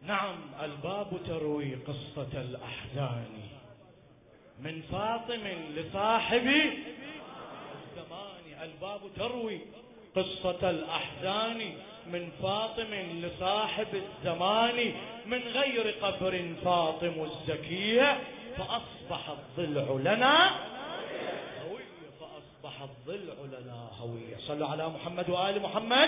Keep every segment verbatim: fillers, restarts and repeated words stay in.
نعم، الباب تروي قصة الأحزان من فاطم لصاحب الزمان. الباب تروي قصة الأحزان من فاطم لصاحب الزمان، من غير قبر فاطم الزكية فأصبح الضلع لنا هوية، فأصبح الضلع لنا هوية. صلوا على محمد وآل محمد.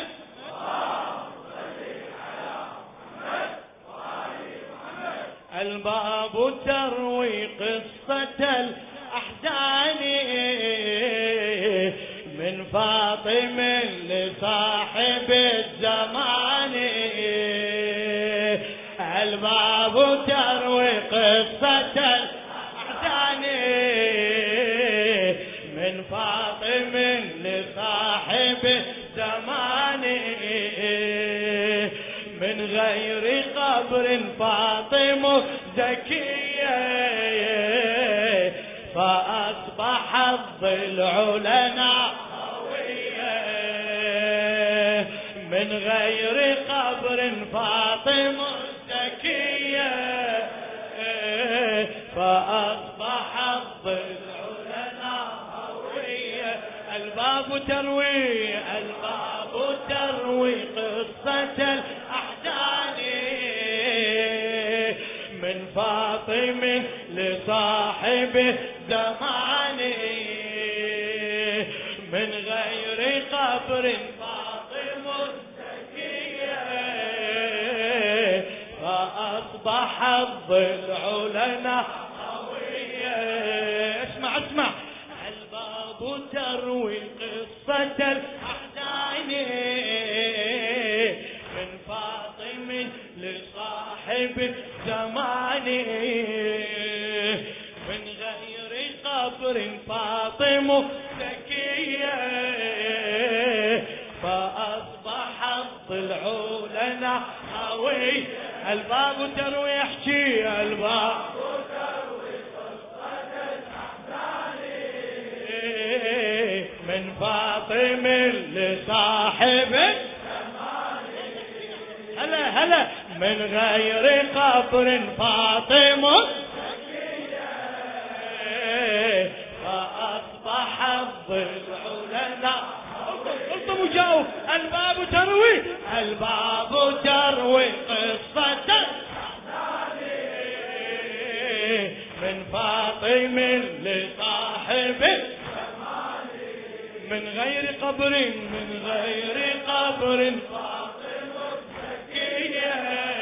الباب تروي قصة الأحزان من فاطم لصاحب الزمان. الباب تروي قصة الأحزان من فاطم لصاحب الزمان، من غير قبر فاطم زكية فأصبح الضلع لنا هوية. من غير قبر فاطم زكية فأصبح الضلع لنا هوية. الباب تروي الباب تروي قصة الأحزان من فاطم لصاحب زمان، من غير قبر فاطم زكية فأصبح الضلع لنا هوية. اسمع اسمع، الباب تروي قصة الأحزان من فاطم لصاحب زمان، من غير قبر فاطم زكية فأصبح الضلع لنا هوي. الباب تروي يحكي الباب تروي قصة الأحزان من فاطم لصاحب زمان. هلا هلا، من غير قبر فاطم فأصبح الضلع لنا. قلتم وجاوب. الباب تروي الباب تروي قصة من فاطم لصاحب الزمان، من غير قبر من غير قبر فاطم زكية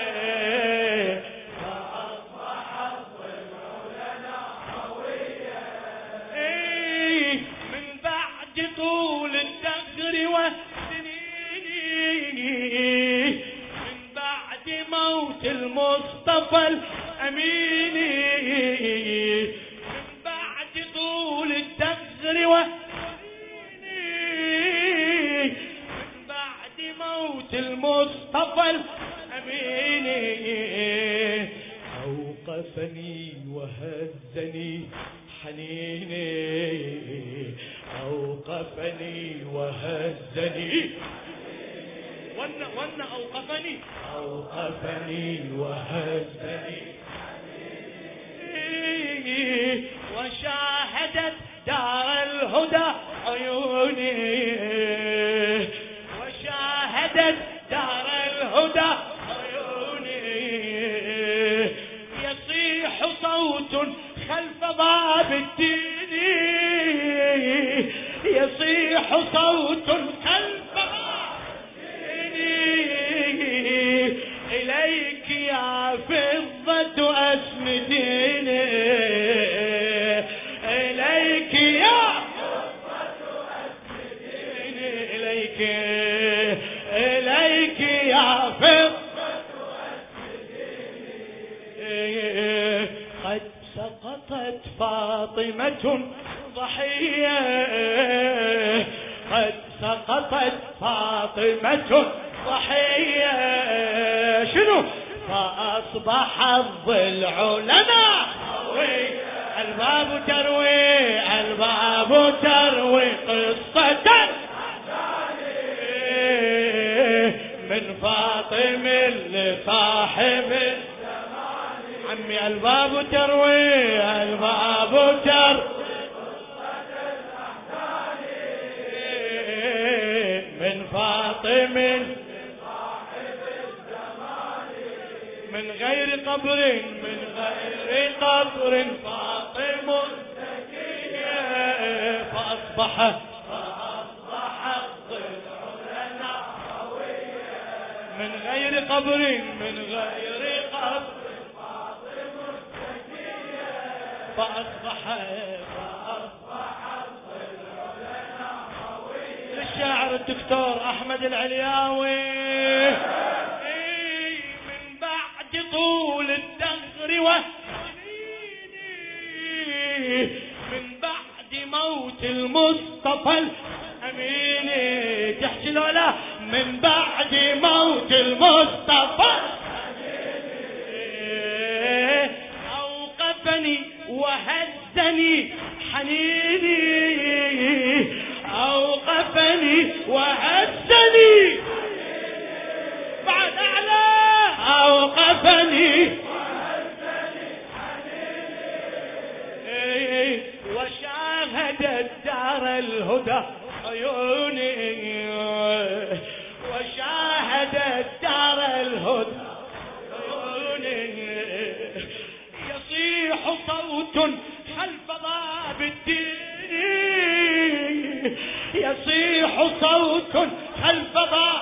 فأصبح الضلع لنا هوية. من بعد طول الدهر والسنين، من بعد موت المصطفى الأمين، من بعد طول الدهر والسنين، من بعد موت المصطفى الأمين، أوقفني وهزني حنيني، أوقفني وهزني ون ون أوقفني أوقفني وهزني حنيني، وشاهدت دار الهدى عيوني، وشاهدت دار الهدى عيوني، يصيح صوت خلف باب الدين، يصيح صوت خلف باب الدين، إليك يا فضة أسنديني، إليك يا فضة أسنديني، إليك إليك يا فضة أسنديني. قد سقطت فاطمة ضحية، قد سقطت فاطمة ضحية، شنو؟ فأصبح الضلع لنا هوي. الباب تروي الباب تروي قصة من فاطم لصاحب صاحب الزمان عمي الباب تروي الباب تروي من فاطم صاحب الزمان من غير قبر من غير قبر فاطم زكية فأصبح فأصبح الضلع لنا قوية من غير قبر من غير قبر فاطم زكية فأصبح الشاعر الدكتور أحمد العلياوي من بعد طول الدهر وسنين من بعد موت المصطفى الأمين تحكي له لا من بعد موت المصطفى الأمين أوقفني وهزني حنيني أوقفني وهزني بعد أعلى أوقفني وهزني حنيني وشاهد الدار الهدى عيوني وشاهد الدار الهدى عيوني يصيح صوت خلف باب الدين يصيح صوت خلف باب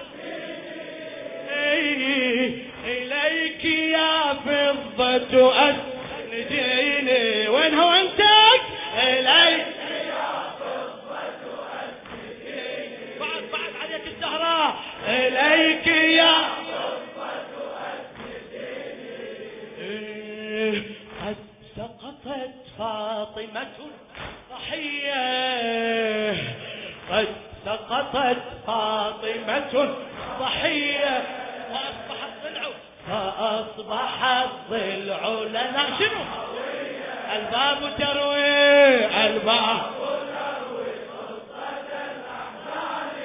إليك يا فضة أسنديني وين هو أنتك إليك يا فضة أسنديني بعد بعد عليك الزهراء إليك يا فضة أسنديني قد سقطت فاطمة ضحية قد سقطت فاطمة ضحية وأصبح الضلع فأصبح الضلع لنا شنو الباب تروي الباب تروي قصة الأحزان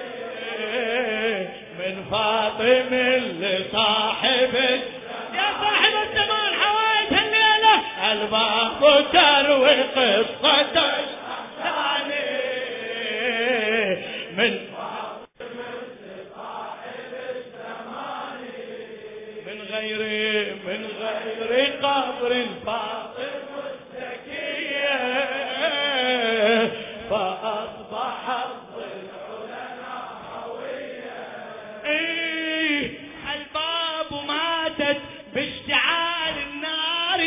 من فاطم لصاحب يا صاحب الزمان حوائج الليلة الباب تروي قصة الأحزان من من غير من غير قبر فاطم الزكية فأصبح الضلع لنا قوية إيه الباب ماتت باشتعال النار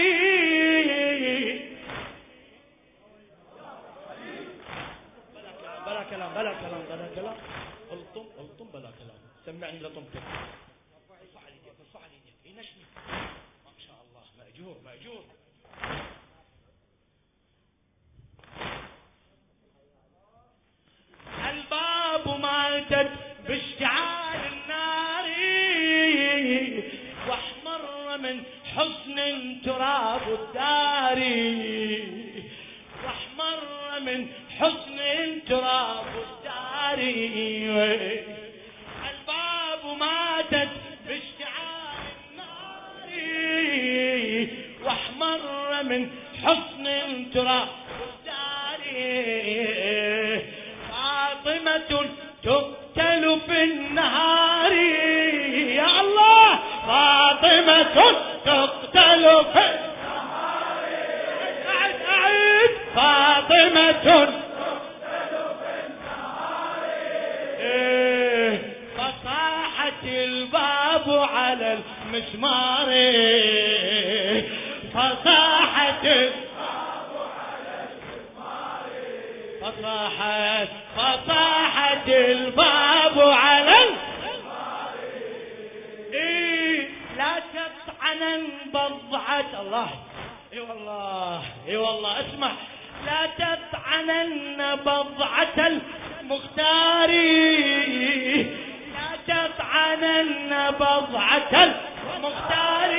بلا كلام بلا كلام بلا كلام الطم الطم بلا كلام سمعني لطمتك ارفع لي يدك ارفع لي يدك ينشني ما شاء الله مأجور مأجور الباب ماتت باشتعال النار واحمر من حزن تراب الدار واحمر من حزن تراب الدار الباب ماتت باشتعال النار واحمر من حزن تراب الدار فاطمة تقتل في النهار يا الله فاطمة تقتل في النهار أعد أعد فاطمة فصاحت الباب على المسمار فصاحت الباب على المسمار فصاحت فصاحت الباب على المسمار إيه لا تطعنن بضعة الله اي والله اي والله اسمع لا تطعنن بضعة المختار لا تطعنن بضعة المختار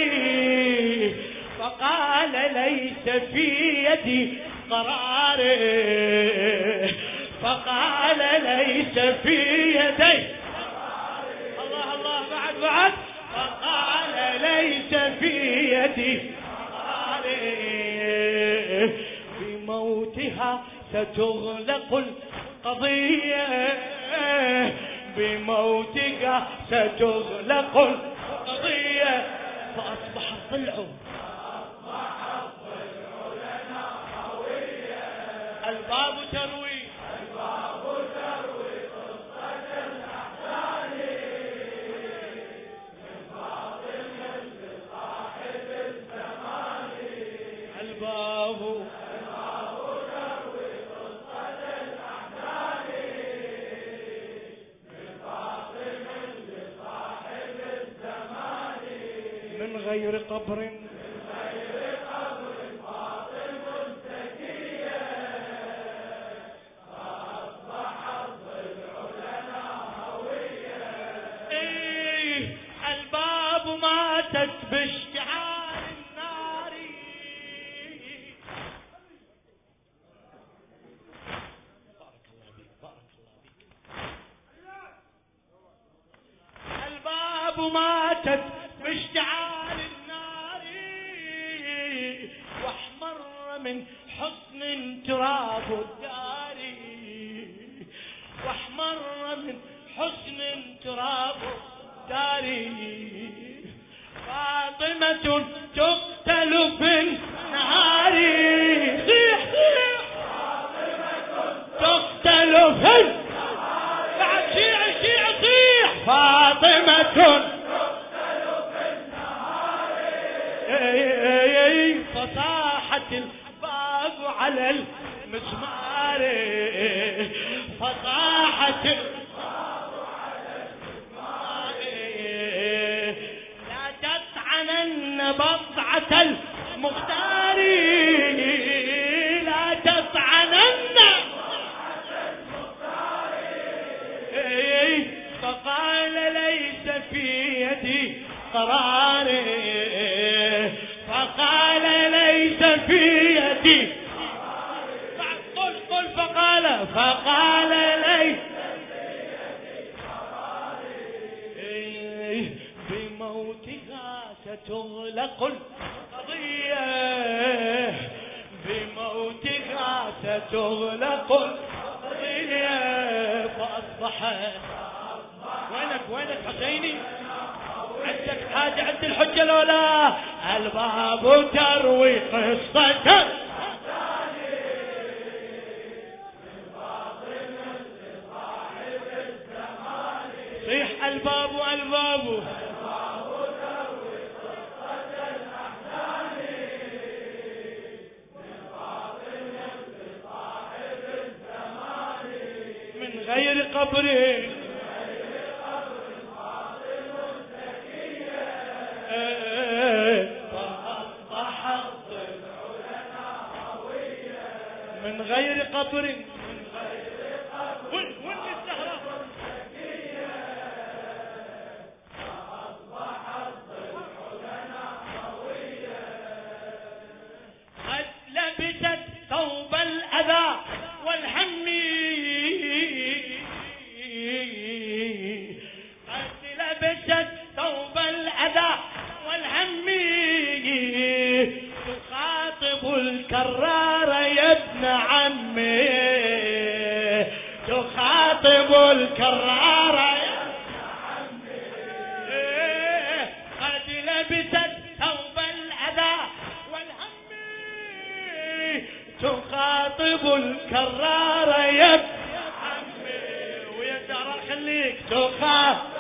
فقال ليس في يدي قرار فقال ليس في يدي الله الله بعد بعد بموتها ستغلق القضية، بموتها ستغلق القضية. فأصبح الضلع الباب تروي الباب تروي قصة الأحزان، من باطن لصاحب الزمان. الباب الباب تروي قصة الأحزان، من باطن لصاحب الزمان. من غير قبر باشتعال النار. بارك الله بك بارك الله بك. الباب ماتت باشتعال النار، واحمر من حسن تراب الدار، واحمر من حسن تراب الدار. فاطمة تقتل في النهار، صيح صيح. فاطمة تقتل في النهار، بعد شيع شيع صيح. فاطمة تقتل في النهار، فصاحت الباب على المسمار، فصاحت الباب على المسمار. بضعة المختار، لا تطعنن بضعة المختار. فقال ليس في يدي قرار، فقال ليس في يدي قرار. قل قل فقال فقال ليس في يدي قرار. بموتها ستغلق القضية، بموتها ستغلق القضية. فأصبح وينك وينك حسيني؟ عندك حاجة عند الحجة لولا؟ الباب تروي قصة صيح. الباب الباب غير قبر فأصبح الضلع لنا هوية، من غير قبر من غير قبر وين وين الزهرة فأصبح الضلع لنا هوية. قد لبست ثوب الأذى والهم، ثوب الأذى والهم. تخاطب الكرار يا ابن عمي، تخاطب الكرار يا ابن عمي. قد لبست ثوب الأذى والهم، تخاطب الكرار يا ابن عمي. ويا زهرة خليك تخاطب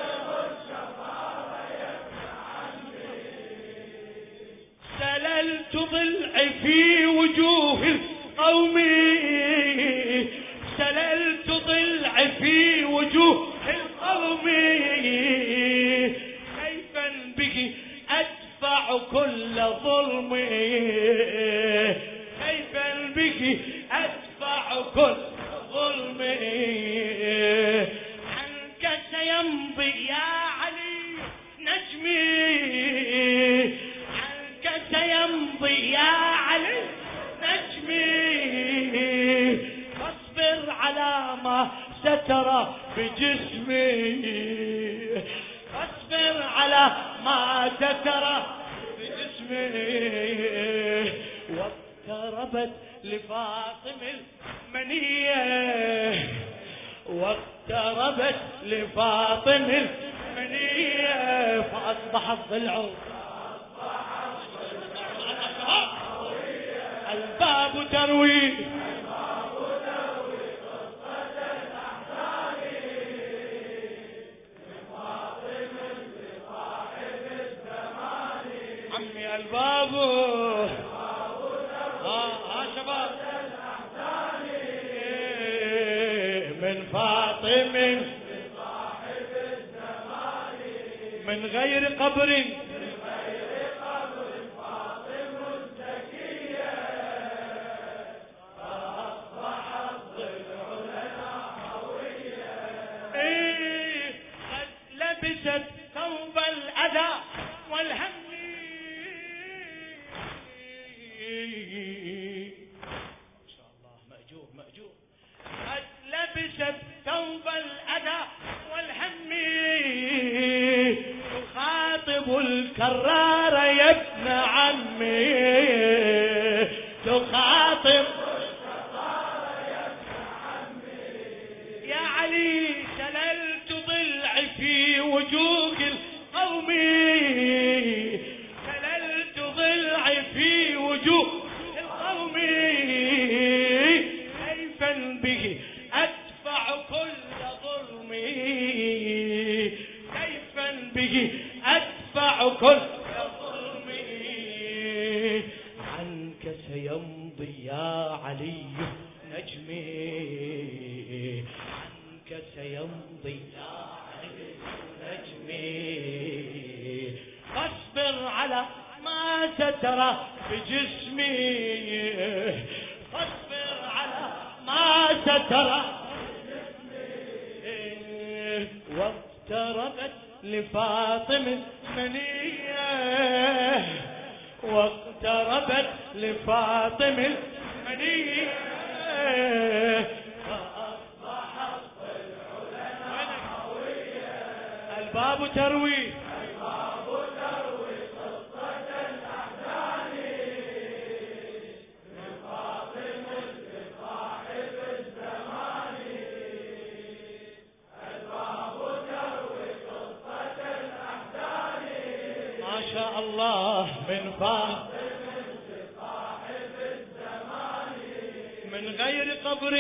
سللت ضلعي في وجوه القوم، سللت ضلعي في وجوه القوم. كيفا به أدفع كل ظلم، كيفا به أدفع كل ظلم. عنك سيمضي يا علي نجمي، سيمضي يا علي نجمي. فاصبر على ما سترى بجسمي، فاصبر على ما سترى بجسمي. واقتربت لفاطم المنية واقتربت لفاطم المنية فأصبح الضلع الباب تروي عمي الباب ها ها شباب من فاطم من غير قبر ثوب الأذى والهم ما شاء الله مأجور مأجور قد لبست ثوب الأذى والهم تخاطب الكرار يا ابن عمي تخاطب الكرار يا ابن عمي يا علي سللت ضلعي في وجوه القوم سللت ضلعي في وجوه القوم كيفا به أدفع كل ظلمي كيفا به أدفع كل ظلمي عنك سيمضي يا علي نجمي عنك سيمضي يا نجمي فاصبر على ما سترى بجسمي فاصبر على ما سترى بجسمي واقتربت لفاطم المنية واقتربت لفاطم المنية الباب تروي الباب تروي قصة الأحزان من فاطم لصاحب الزمان الباب تروي قصة الأحزان ما شاء الله من فاطم لصاحب الزمان من غير قبر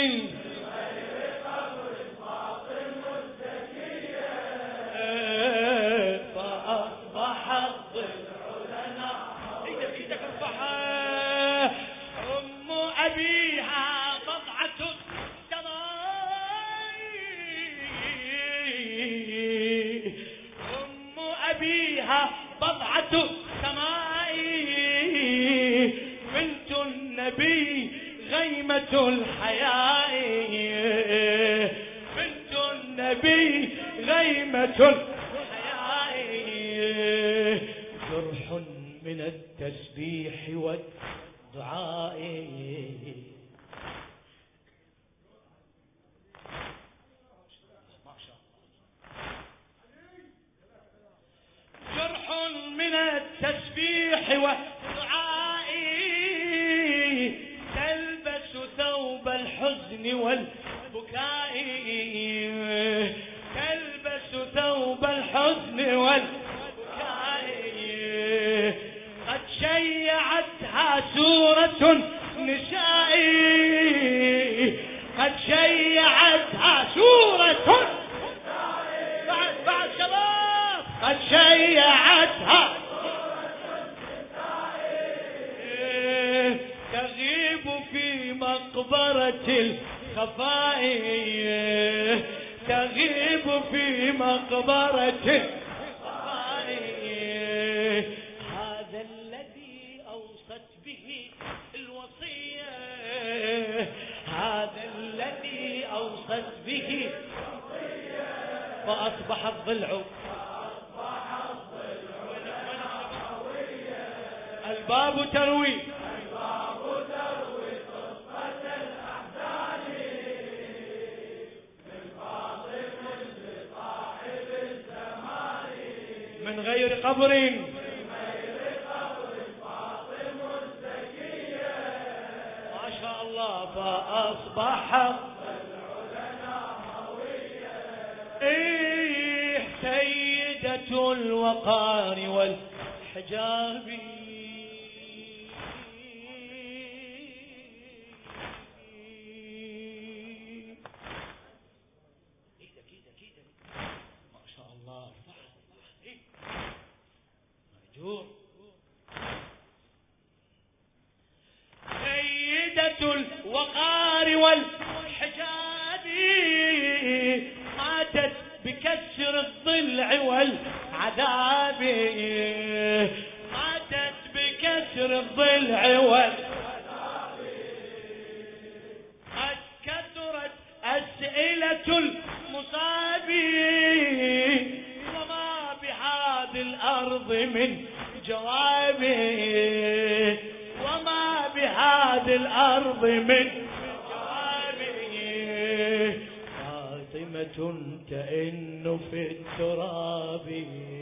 فأصبح الضلع لنا ايدك ايدك ارفعها أم أبيها بضعة السماء أم أبيها بضعة السماء بنت النبي غيمة الحياء بنت النبي غيمة جرح من التسبيح والدعاء ما شاء الله جرح من التسبيح والدعاء تلبس ثوب الحزن والبكاء تلبس ثوب الحزن والبكاء قد شيعتها سورة النساء قد شيعتها سورة بعد بعد شباب قد شيعتها تغيب في مقبرة الخفاء تغيب في مقبرة الخفاء هذا الذي أوصت به الوصية هذا الذي أوصت به فأصبح الضلع الباب تروي الباب تروي قصة الأحزان من فاطم لصاحب الزمان من غير قبر من غير قبر فاطم الزكية ما شاء فأصبح إيه سيدة الوقار والحجاب ما شاء الله مأجور سيدة الوقار والحجاب ماتت بكسر الضلع والعذاب ماتت بكسر الضلع والعذاب قد كثرت أسئلة المصاب وما بهذه الأرض من جواب وما بهذه الأرض من جواب فاطمة تئن في التراب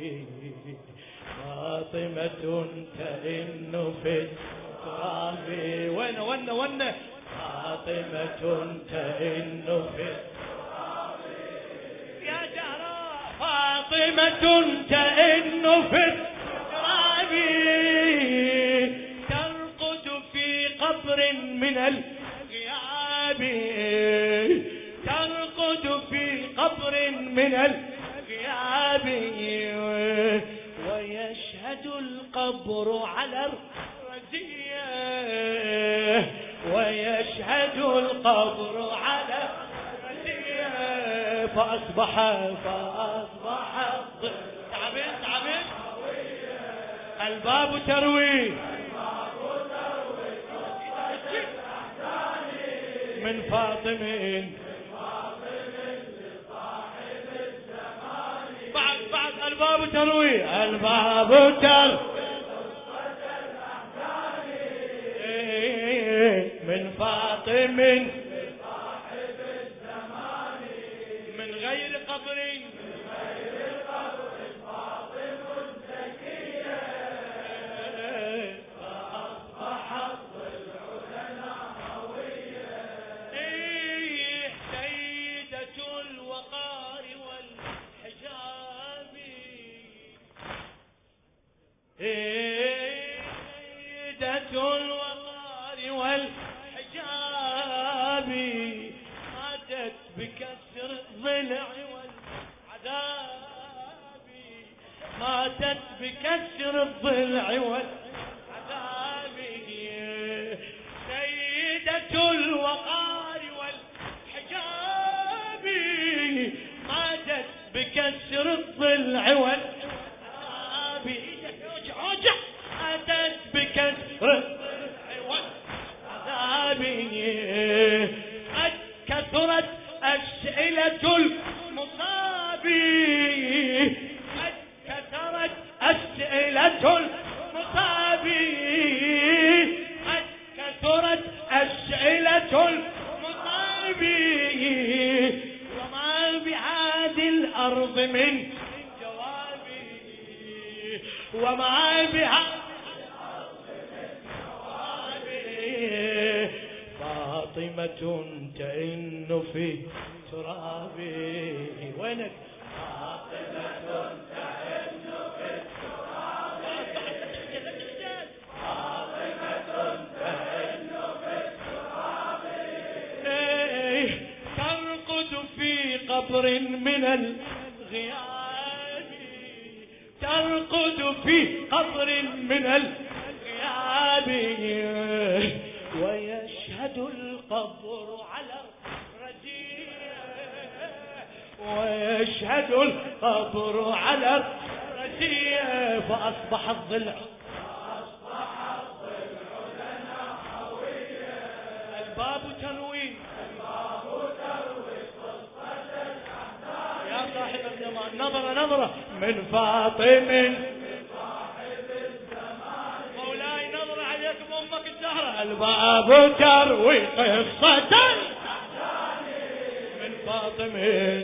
فاطمة تئن في التراب وين وين وين فاطمة تئن في التراب يا جهراء فاطمة تئن في التراب ترقد في قبر من الغياب ترقد في قبر من الغياب ويشهد القبر على الرزية ويشهد القبر على الرزية فأصبح فأصبح تعبين تعبين الباب تروي من فاطمة بعد بعد الباب تروي الباب تروي من فاطمة من غير قبر ماتت بكسر الضلع والعذاب سيدة الوقار والحجاب ماتت بكسر الضلع والعذاب ماتت بكسر الضلع والعذاب قد كثرت أسئلة المصاب أسئلة المصاب قد كثرت أسئلة المصاب وما بهذه الأرض من جواب وما بهذه الأرض من جواب فاطمة تئن في ترابي وينك فاطمة تئن في قبر من الغياب ترقد في قبر من الغياب ويشهد القبر على الرزية ويشهد القبر على الرزية فأصبح الضلع فأصبح الضلع لنا قوية الباب تنوين نظرة نظرة من فاطمة مولاي نظرة عليكم أمك الزهرة الباب تروي قصة من فاطمة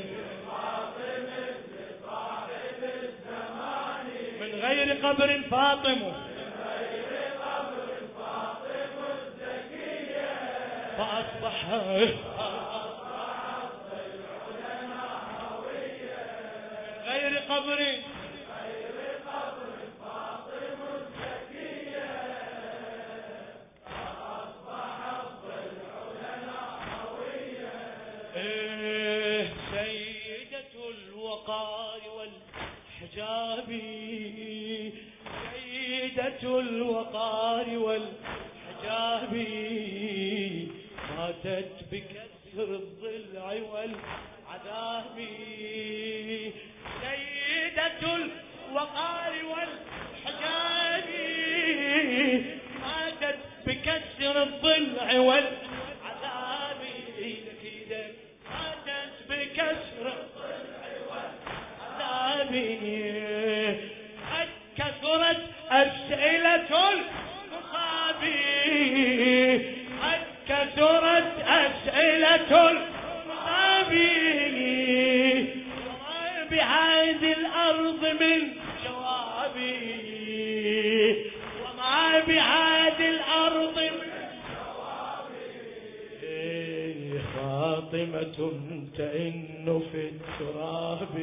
من غير قبر فاطمة فأصبح غير قبر والحجاب سيدة الوقار والحجاب ماتت بكسر الضلع والعذاب سيدة الوقار والحجاب ماتت بكسر الضلع والعذاب ماتت بكسر قد كثرت أسئلة المصاب قد كثرت أسئلة المصاب وما بهذه الأرض من جوابي وما بهذه الأرض من جوابي فاطمة تئن في التراب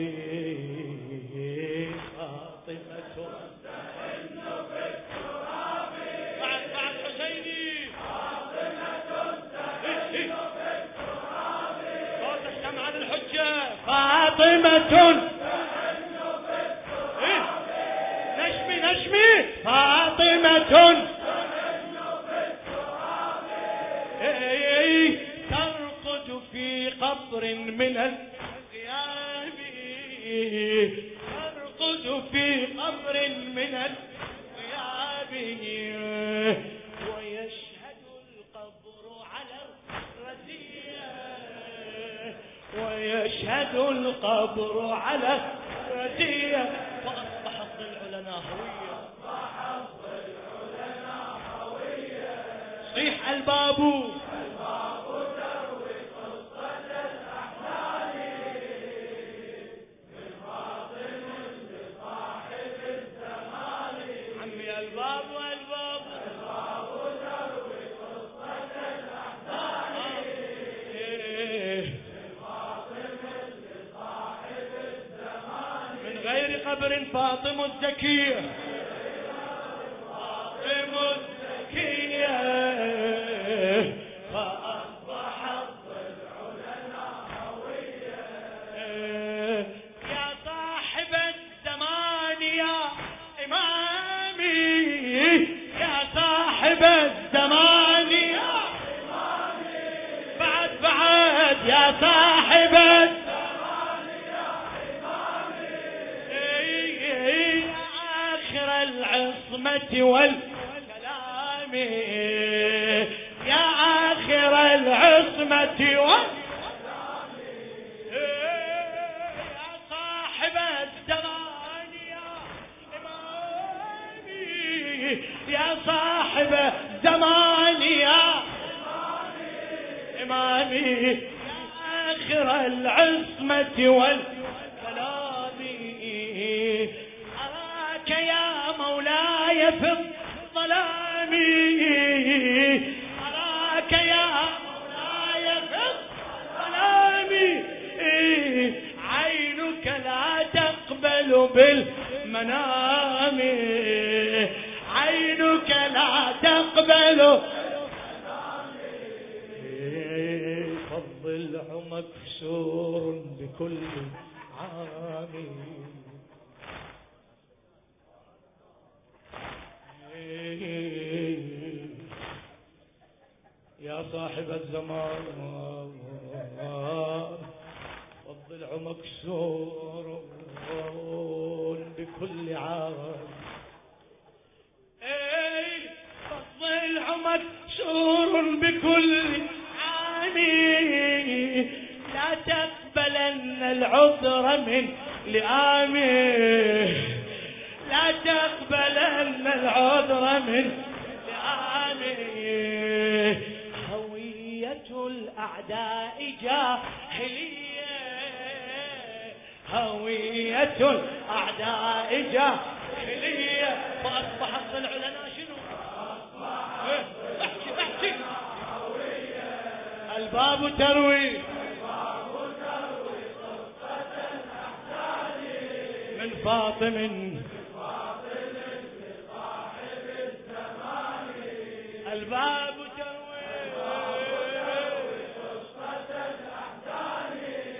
فاطمة تئن في التراب بعد بعد حسيني فاطمة تئن في التراب صوت الشمع عن الحجة فاطمة تئن في التراب نشمي نشمي فاطمة تئن في التراب ترقد في قبر من الغياب ترقد في قبر من الغياب ويشهد القبر على الرزية ويشهد القبر على الرزية فأصبح الضلع لنا هوية صيح الباب قبر فاطمة الزكية فاطمة الزكية فأصبح الضلع لنا هوية يا صاحب الزمان يا إمامي يا صاحب الزمان يا إمامي بعد بعد يا صاحب والكلام يا آخر العصمة والكلام يا صاحب الزمان يا إمامي يا صاحب الزمان يا إمامي يا آخر العصمة والكلام أراك يا مولاي في الظلام أراك يا مولاي في الظلام عينك لا تقبل بالمنام عينك لا تقبل فالضلع مكسور بكل عام يا صاحب الزمان والضلع مكسور بكل عام الضلع مكسور بكل عام لا تقبلن العذر من لئامه لا تقبلن العذر من لئامه هوية الأعداء جاهلية هوية الأعداء جاهلية فأصبح الضلع لنا شنو؟ احكي احكي هوية الباب تروي من فاطم الباب تروي قصة الأحزان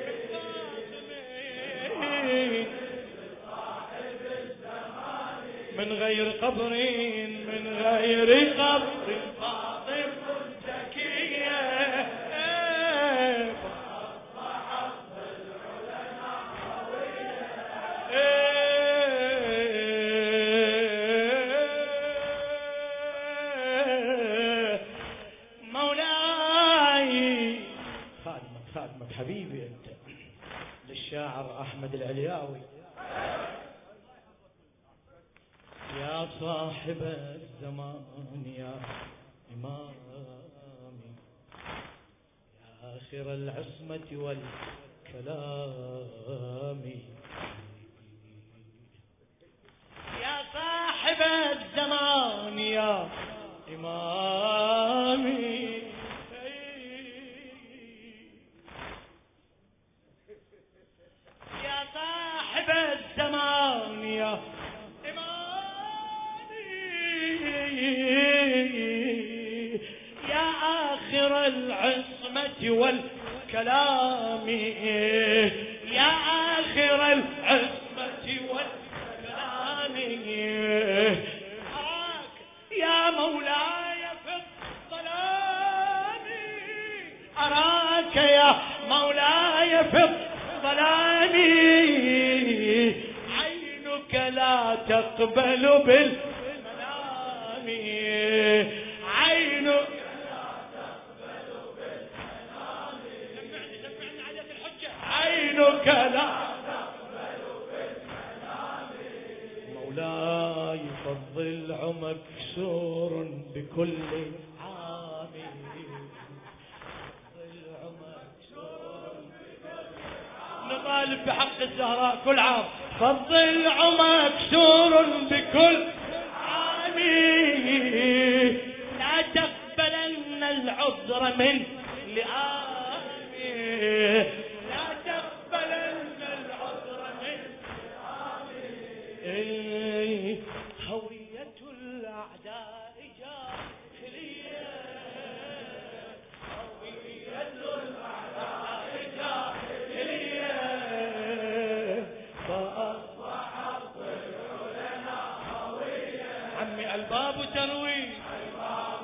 من غير قبر من غير قبر فاطم زكية فأصبحت بالعلماء قوية حبيبي أنت للشاعر أحمد العلياوي. يا صاحب الزمان يا إمامي يا آخر العصمة والكلام يا صاحب الزمان يا إمامي الزمان يا إمامي يا آخر العصمة والكلام يا آخر العصمة والكلام أراك يا مولاي في الظلام أراك يا مولاي في الظلام عينك لا تقبل بالمنام عينك لا تقبل بالمنام سمعني سمعني عليك الحجة عينك لا تقبل بالمنام مولاي فضل عمرك سور بكل عام فضل عمرك سور بكل عام نطالب بحق الزهراء كل عام فضل عمرك سور بكل عام لا تقبلن العذر من لآمي لا تقبلن العذر من لآمي هوية الأعداء جاهلية هوية الأعداء جاهلية فأصبحت العلماء قوية عمي الباب تروي الباب